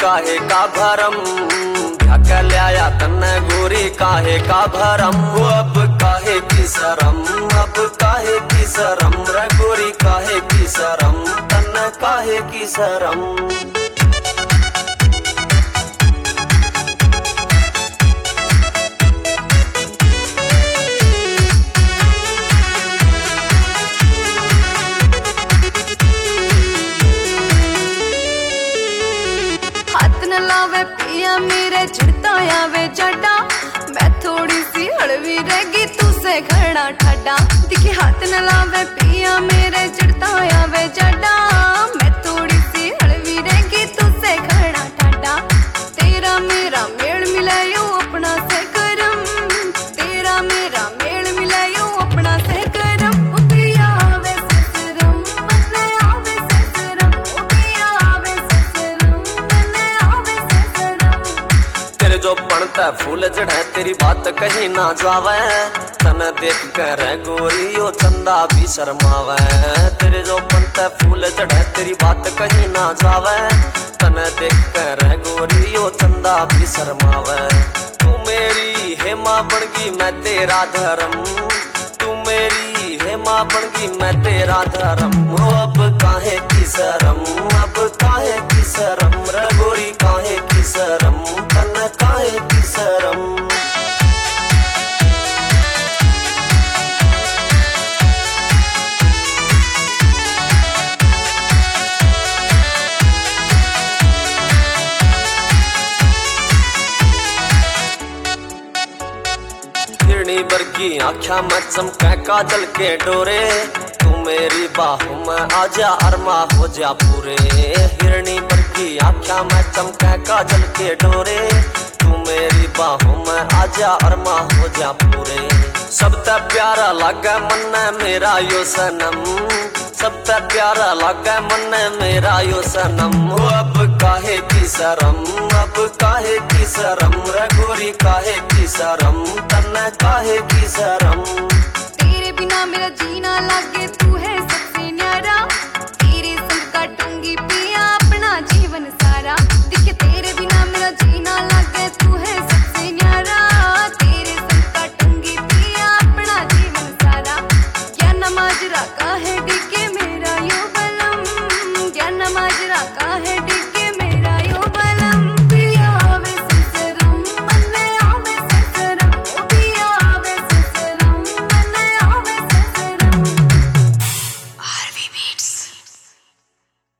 काहे का भरम, क्या लिया तन्ने गोरी काहे का भरम। अब काहे की शरम, अब काहे की शरम रे गोरी काहे की शरम, तन्ने काहे की शरम। हाथ न लावे पिया मेरे चिढ़ता आवे जाडा, मैं थोड़ी सी हड़वी रहेगी तू से खड़ा ठाडा। दिखे हाथ न लावे पिया मेरे चिढ़ता आवे जाडा, मैं थोड़ी सी हड़वी रहेगी तू से खड़ा ठाडा। तेरा मेरा मेल मिलायो अपना से करम, तेरा मेरा मेल मिलायो अपना से करम। ओ पिया आवे ससुरम मने आवे ससुरम, ओ पिया आवे ससुरम मने आवे ससुरम। तेरे जो पड़ता फूल चढ़े तेरी बात कहीं ना जावे, तने देख कर गोरी यो चंदा भी शर्मावे। तेरे जो पड़ता फूल चढ़े तेरी बात कहीं ना जावे, तने देख कर गोरी यो चंदा भी शर्मावे। तू मेरी हेमा बनगी मैं तेरा धर्म, तू मेरी हेमा बनगी मैं तेरा धर्म। अब काहे की शरम, अब काहे की शरम रे गोरी काहे की शरम, तन्ने काहे की शरम। हिरणी बरगी आँखा में चमके काजल के डोरे, तू मेरी बाहों में आजा अरमा हो जा पूरे। हिरणी बरगी आँखा में चमके काजल के डोरे, तू मेरी बाहों में आजा अरमा हो जा पूरे। सबसे प्यारा लागे मन मेरा यो सनम, सबसे प्यारा लागे मन मेरा यो सनम। अब काहे की शरम, अब काहे की शरम रे गोरी काहे की शरम, तन्ने काहे की शरम। तेरे बिना मेरा जीना लागे तू है सबसे न्यारा, तेरे संग काटूंगी पिया अपना जीवन सारा। दिखे तेरे बिना मेरा जीना लागे तू है सबसे न्यारा, तेरे संग काटूंगी पिया अपना जीवन सारा। क्या नमाजरा का है डिके मेरा यो बलम, क्या नमाजरा का है डिके